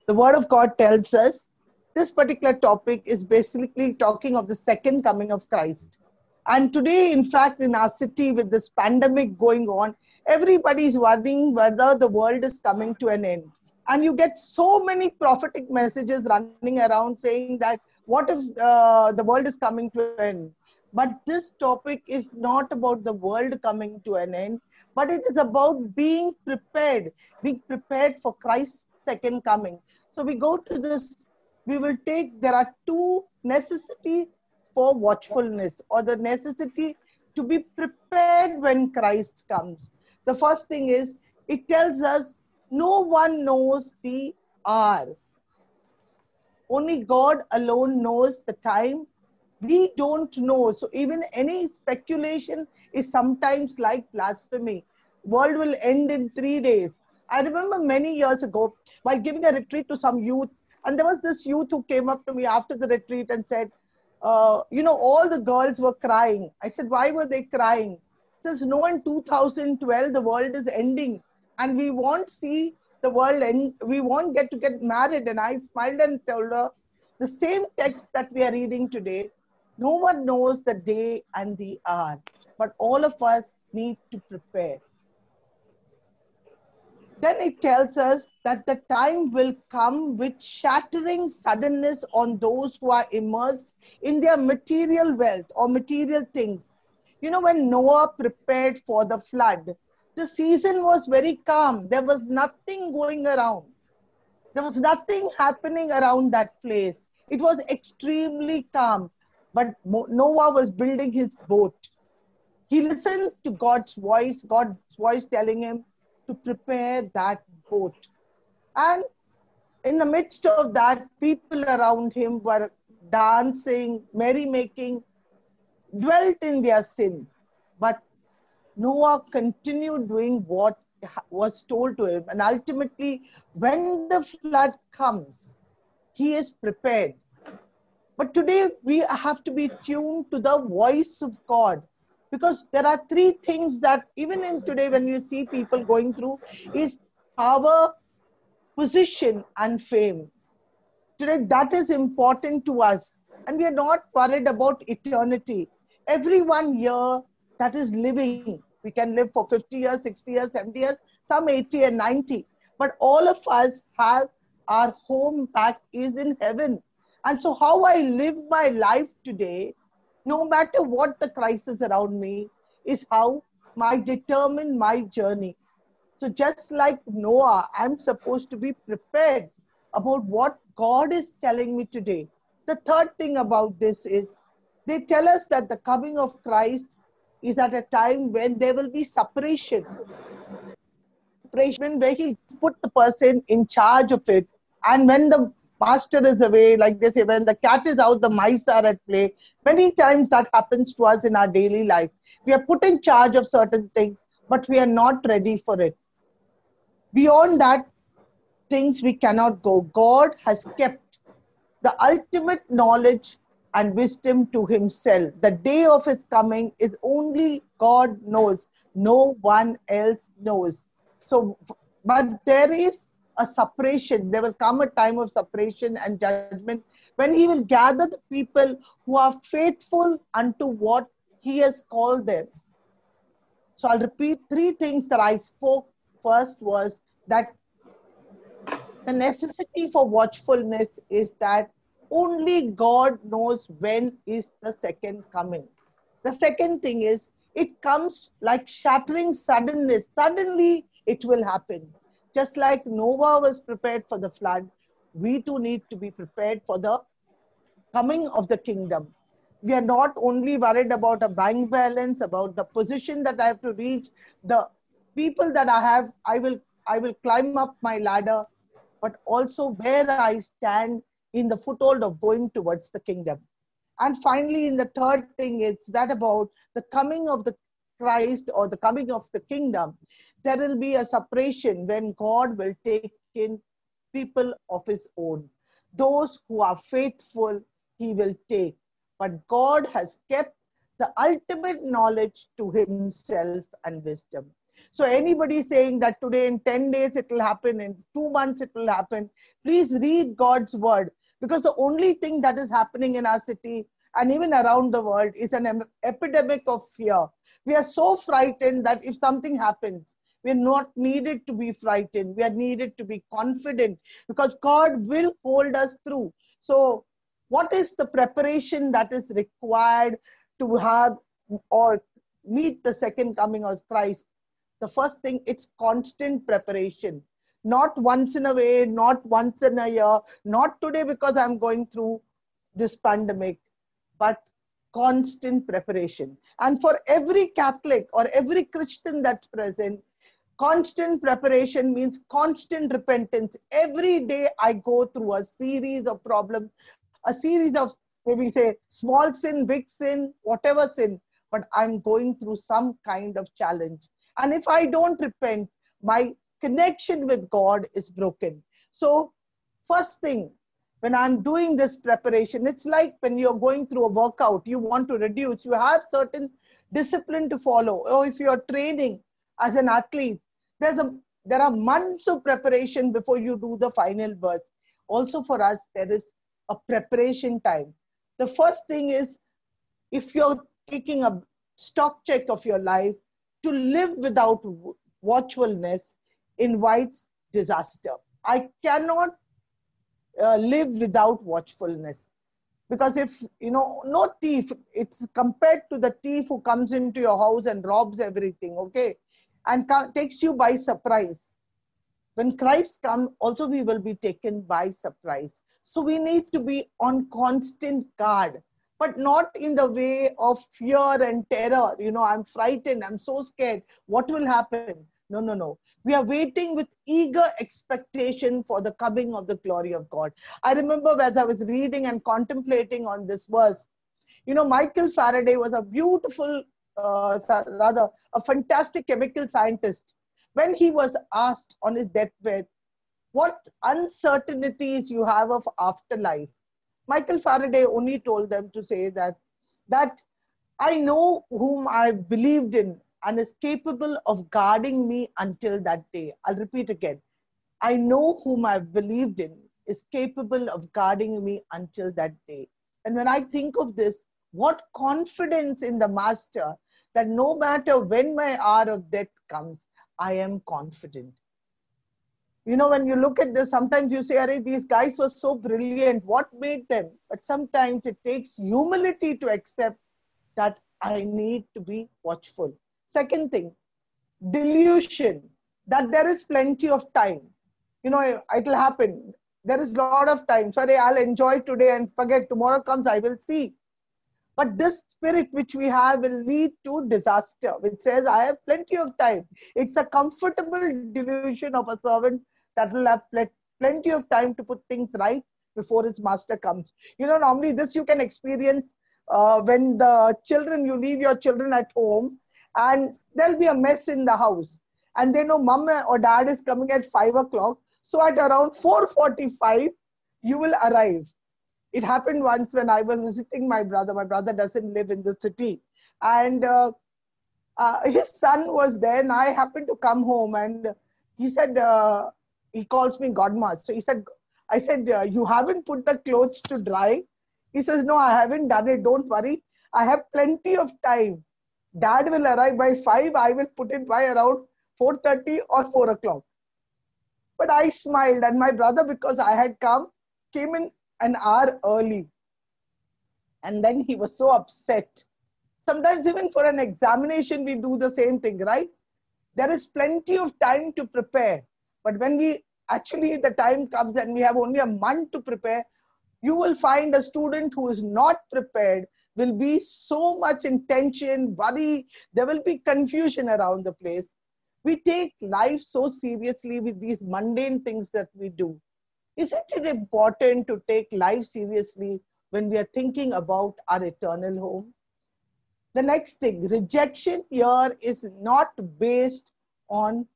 The Word of God tells us this particular topic is basically talking of the second coming of Christ. And today, in fact, in our city with this pandemic going on, everybody is worrying whether the world is coming to an end. And you get so many prophetic messages running around saying that, what if the world is coming to an end? But this topic is not about the world coming to an end, but it is about being prepared for Christ's second coming. So we go to this, we will take, there are two necessities for watchfulness, or the necessity to be prepared when Christ comes. The first thing is, it tells us no one knows the hour. Only God alone knows the time. We don't know. So even any speculation is sometimes like blasphemy. World will end in 3 days. I remember many years ago, while giving a retreat to some youth, and there was this youth who came up to me after the retreat and said, all the girls were crying. I said, why were they crying? He says, no, in 2012, the world is ending and we won't see the world end. We won't get to get married. And I smiled and told her the same text that we are reading today. No one knows the day and the hour, but all of us need to prepare. Then it tells us that the time will come with shattering suddenness on those who are immersed in their material wealth or material things. You know, when Noah prepared for the flood, the season was very calm. There was nothing going around. There was nothing happening around that place. It was extremely calm. But Noah was building his boat. He listened to God's voice telling him to prepare that boat. And in the midst of that, people around him were dancing, merrymaking, dwelt in their sin. But Noah continued doing what was told to him. And ultimately, when the flood comes, he is prepared. But today, we have to be tuned to the voice of God. Because there are three things that even in today, when you see people going through, is power, position, and fame. Today, that is important to us. And we are not worried about eternity. Everyone here that is living, we can live for 50 years, 60 years, 70 years, some 80 and 90. But all of us have our home back is in heaven. And so how I live my life today, no matter what the crisis around me, is how I determine my journey. So just like Noah, I'm supposed to be prepared about what God is telling me today. The third thing about this is, they tell us that the coming of Christ is at a time when there will be separation. Separation where he'll put the person in charge of it. And when the master is away, like they say, when the cat is out, the mice are at play. Many times that happens to us in our daily life. We are put in charge of certain things, but we are not ready for it. Beyond that, things we cannot go. God has kept the ultimate knowledge and wisdom to himself. The day of his coming is only God knows. No one else knows. So, but there is a separation. There will come a time of separation and judgment when he will gather the people who are faithful unto what he has called them. So I'll repeat three things that I spoke. First was that the necessity for watchfulness is that only God knows when is the second coming. The second thing is, it comes like shattering suddenness. Suddenly it will happen. Just like Noah was prepared for the flood, we too need to be prepared for the coming of the kingdom. We are not only worried about a bank balance, about the position that I have to reach, the people that I have, I will climb up my ladder, but also where I stand in the foothold of going towards the kingdom. And finally, in the third thing, it's that about the coming of the Christ or the coming of the kingdom. There will be a separation when God will take in people of his own. Those who are faithful, he will take. But God has kept the ultimate knowledge to himself and wisdom. So anybody saying that today in 10 days it will happen, in 2 months it will happen, please read God's word. Because the only thing that is happening in our city and even around the world is an epidemic of fear. We are so frightened that if something happens, we are not needed to be frightened. We are needed to be confident because God will hold us through. So what is the preparation that is required to have or meet the second coming of Christ? The first thing, it's constant preparation. Not once in a way, not once in a year, not today because I'm going through this pandemic, but constant preparation. And for every Catholic or every Christian that's present, constant preparation means constant repentance. Every day I go through a series of problems, a series of maybe say small sin, big sin, whatever sin, but I'm going through some kind of challenge. And if I don't repent, my connection with God is broken. So first thing, when I'm doing this preparation, it's like when you're going through a workout, you want to reduce, you have certain discipline to follow. Or if you're training as an athlete, there are months of preparation before you do the final burst. Also for us, there is a preparation time. The first thing is, if you're taking a stock check of your life, to live without watchfulness invites disaster. I cannot live without watchfulness. Because if, no thief, it's compared to the thief who comes into your house and robs everything, okay? And takes you by surprise. When Christ comes, also we will be taken by surprise. So we need to be on constant guard, but not in the way of fear and terror. I'm frightened, I'm so scared. What will happen? No, no, no. We are waiting with eager expectation for the coming of the glory of God. I remember as I was reading and contemplating on this verse, Michael Faraday was a beautiful, rather a fantastic chemical scientist. When he was asked on his deathbed, what uncertainties you have of afterlife, Michael Faraday only told them to say that I know whom I believed in and is capable of guarding me until that day. I'll repeat again. I know whom I've believed in is capable of guarding me until that day. And when I think of this, what confidence in the Master that no matter when my hour of death comes, I am confident. When you look at this, sometimes you say, Arey, these guys were so brilliant. What made them? But sometimes it takes humility to accept that I need to be watchful. Second thing, delusion, that there is plenty of time. It'll happen. There is a lot of time. Sorry, I'll enjoy today and forget. Tomorrow comes, I will see. But this spirit which we have will lead to disaster, which says, I have plenty of time. It's a comfortable delusion of a servant that will have plenty of time to put things right before his master comes. Normally this you can experience when you leave your children at home and there'll be a mess in the house. And they know mom or dad is coming at 5 o'clock. So at around 4:45, you will arrive. It happened once when I was visiting my brother. My brother doesn't live in the city. And his son was there and I happened to come home and he said, he calls me Godma. So I said, you haven't put the clothes to dry? He says, no, I haven't done it. Don't worry. I have plenty of time. Dad will arrive by 5. I will put it by around 4:30 or 4 o'clock. But I smiled and my brother, because I had came in an hour early. And then he was so upset. Sometimes even for an examination, we do the same thing, right? There is plenty of time to prepare. But when the time comes and we have only a month to prepare, you will find a student who is not prepared will be so much in tension, worry. There will be confusion around the place. We take life so seriously with these mundane things that we do. Isn't it important to take life seriously when we are thinking about our eternal home? The next thing, rejection here is based on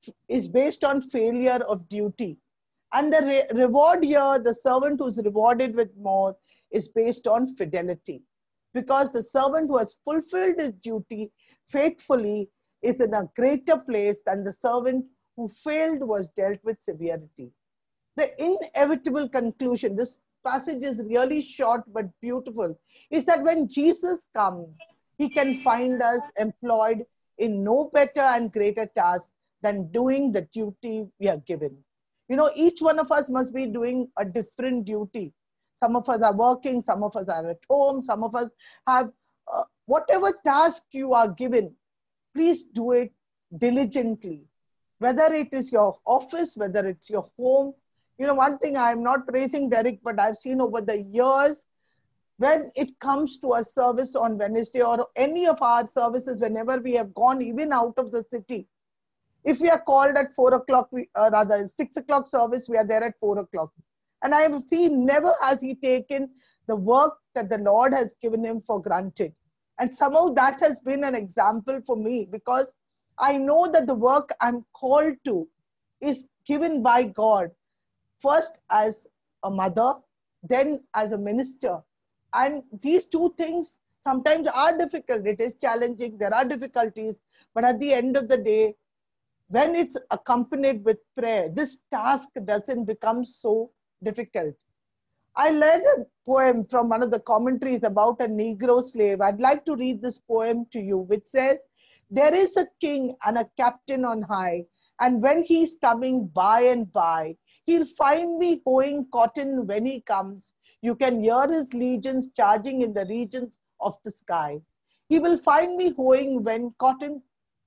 failure of duty. And the reward here, the servant who's rewarded with more, is based on fidelity. Because the servant who has fulfilled his duty faithfully is in a greater place than the servant who failed was dealt with severity. The inevitable conclusion, this passage is really short but beautiful, is that when Jesus comes, he can find us employed in no better and greater task than doing the duty we are given. You know, each one of us must be doing a different duty. Some of us are working, some of us are at home, some of us have whatever task you are given, please do it diligently. Whether it is your office, whether it's your home. You know, one thing, I'm not praising Derek, but I've seen over the years, when it comes to a service on Wednesday or any of our services, whenever we have gone even out of the city, if we are called at 4 o'clock, rather 6 o'clock service, we are there at 4 o'clock. And I have seen never has he taken the work that the Lord has given him for granted. And somehow that has been an example for me, because I know that the work I'm called to is given by God, first as a mother, then as a minister. And these two things sometimes are difficult. It is challenging. There are difficulties. But at the end of the day, when it's accompanied with prayer, this task doesn't become so difficult. I read a poem from one of the commentaries about a Negro slave. I'd like to read this poem to you, which says, "There is a king and a captain on high, and when he's coming by and by, he'll find me hoeing cotton when he comes. You can hear his legions charging in the regions of the sky. He will find me hoeing cotton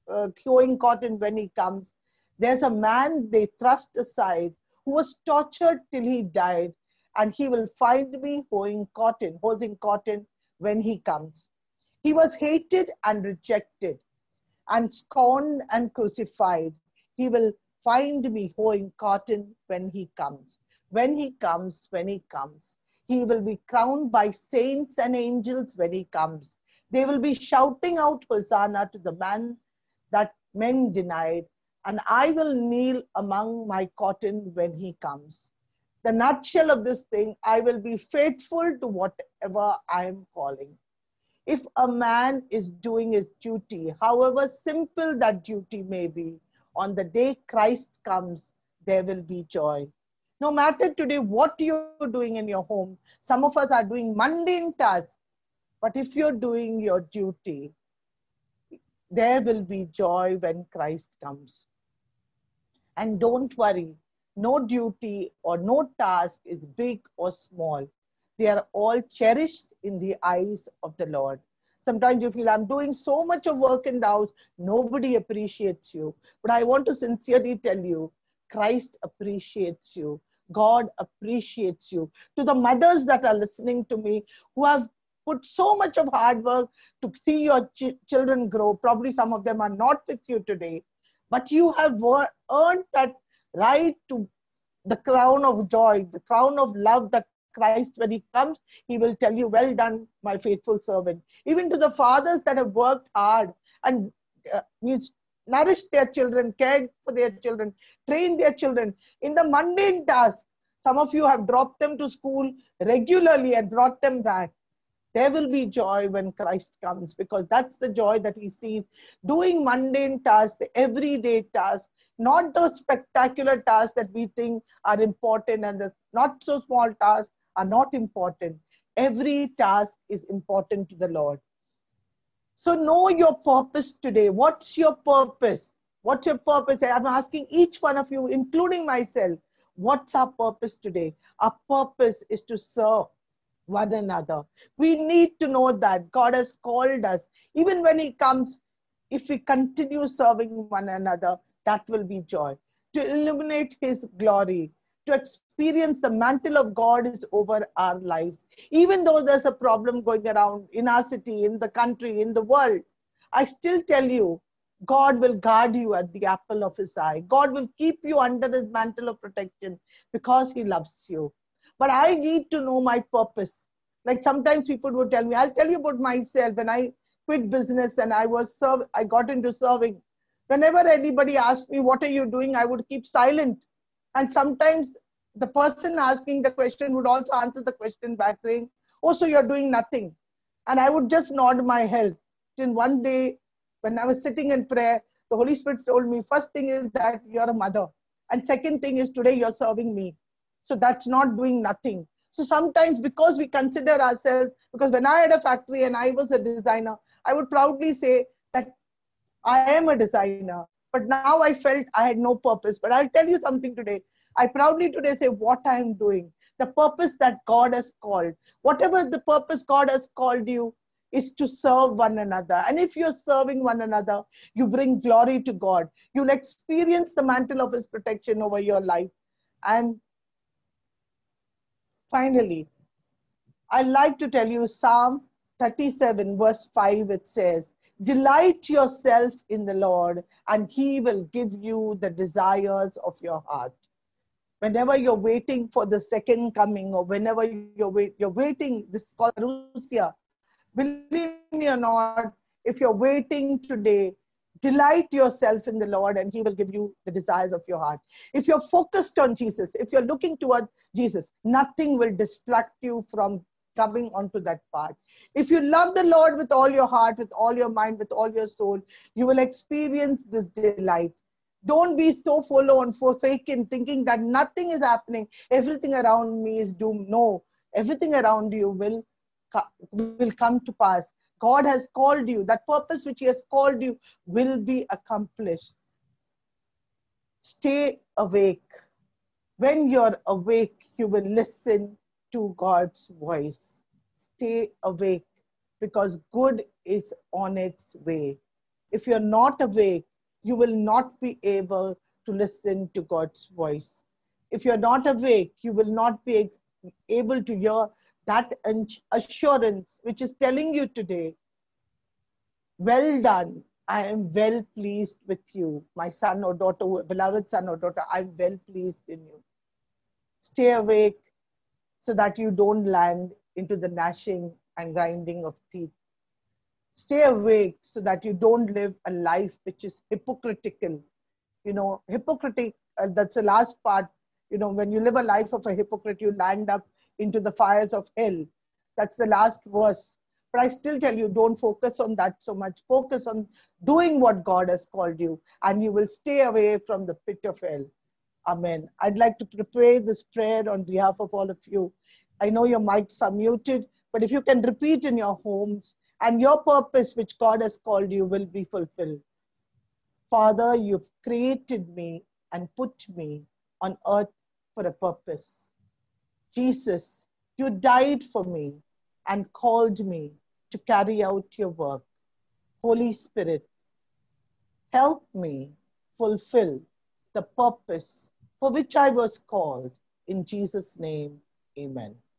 when he comes. There's a man they thrust aside who was tortured till he died, and he will find me hosing cotton when he comes. He was hated and rejected and scorned and crucified. He will find me hoeing cotton when he comes. When he comes, when he comes. He will be crowned by saints and angels when he comes. They will be shouting out Hosanna to the man that men denied, and I will kneel among my cotton when he comes." The nutshell of this thing, I will be faithful to whatever I am calling. If a man is doing his duty, however simple that duty may be, on the day Christ comes, there will be joy. No matter today what you're doing in your home, some of us are doing mundane tasks, but if you're doing your duty, there will be joy when Christ comes. And don't worry, no duty or no task is big or small. They are all cherished in the eyes of the Lord. Sometimes you feel, I'm doing so much of work in the house, nobody appreciates you. But I want to sincerely tell you, Christ appreciates you. God appreciates you. To the mothers that are listening to me, who have put so much of hard work to see your children grow, probably some of them are not with you today, but you have earned that right to the crown of joy, the crown of love that Christ, when he comes, he will tell you, well done, my faithful servant. Even to the fathers that have worked hard and nourished their children, cared for their children, trained their children in the mundane task. Some of you have dropped them to school regularly and brought them back. There will be joy when Christ comes, because that's the joy that he sees. Doing mundane tasks, the everyday tasks, not those spectacular tasks that we think are important, and the not so small tasks are not important. Every task is important to the Lord. So know your purpose today. What's your purpose? What's your purpose? I'm asking each one of you, including myself, what's our purpose today? Our purpose is to serve one another. We need to know that God has called us. Even when he comes, if we continue serving one another, that will be joy. To illuminate his glory, to experience the mantle of God is over our lives. Even though there's a problem going around in our city, in the country, in the world, I still tell you, God will guard you at the apple of his eye. God will keep you under his mantle of protection because he loves you. But I need to know my purpose. Like sometimes people would tell me, I'll tell you about myself. When I quit business and I got into serving. Whenever anybody asked me, what are you doing? I would keep silent. And sometimes the person asking the question would also answer the question back saying, oh, so you're doing nothing. And I would just nod my head. Till one day, When I was sitting in prayer, the Holy Spirit told me, first thing is that you're a mother. And second thing is today you're serving me. So that's not doing nothing. So sometimes because we consider ourselves, because when I had a factory and I was a designer, I would proudly say that I am a designer. But now I felt I had no purpose. But I'll tell you something today. I proudly today say what I am doing, the purpose that God has called. Whatever the purpose God has called you is to serve one another. And if you're serving one another, you bring glory to God. You'll experience the mantle of His protection over your life. And finally, I like to tell you Psalm 37 verse 5, it says, delight yourself in the Lord and He will give you the desires of your heart. Whenever you're waiting for the second coming, or whenever you're waiting, this is called Parousia. Believe me or not, if you're waiting today, delight yourself in the Lord and He will give you the desires of your heart. If you're focused on Jesus, if you're looking toward Jesus, nothing will distract you from coming onto that path. If you love the Lord with all your heart, with all your mind, with all your soul, you will experience this delight. Don't be so forlorn, forsaken, thinking that nothing is happening, everything around me is doomed. No, everything around you will come to pass. God has called you. That purpose which He has called you will be accomplished. Stay awake. When you're awake, you will listen to God's voice. Stay awake because good is on its way. If you're not awake, you will not be able to listen to God's voice. If you're not awake, you will not be able to hear that assurance which is telling you today, well done, I am well pleased with you, my son or daughter, beloved son or daughter, I'm well pleased in you. Stay awake so that you don't land into the gnashing and grinding of teeth. Stay awake so that you don't live a life which is hypocritical. Hypocritic, that's the last part. When you live a life of a hypocrite, you land up into the fires of hell. That's the last verse. But I still tell you, don't focus on that so much. Focus on doing what God has called you, and you will stay away from the pit of hell. Amen. I'd like to pray this prayer on behalf of all of you. I know your mics are muted, but if you can repeat in your homes, and your purpose which God has called you will be fulfilled. Father, you've created me and put me on earth for a purpose. Jesus, you died for me and called me to carry out your work. Holy Spirit, help me fulfill the purpose for which I was called. In Jesus' name, amen.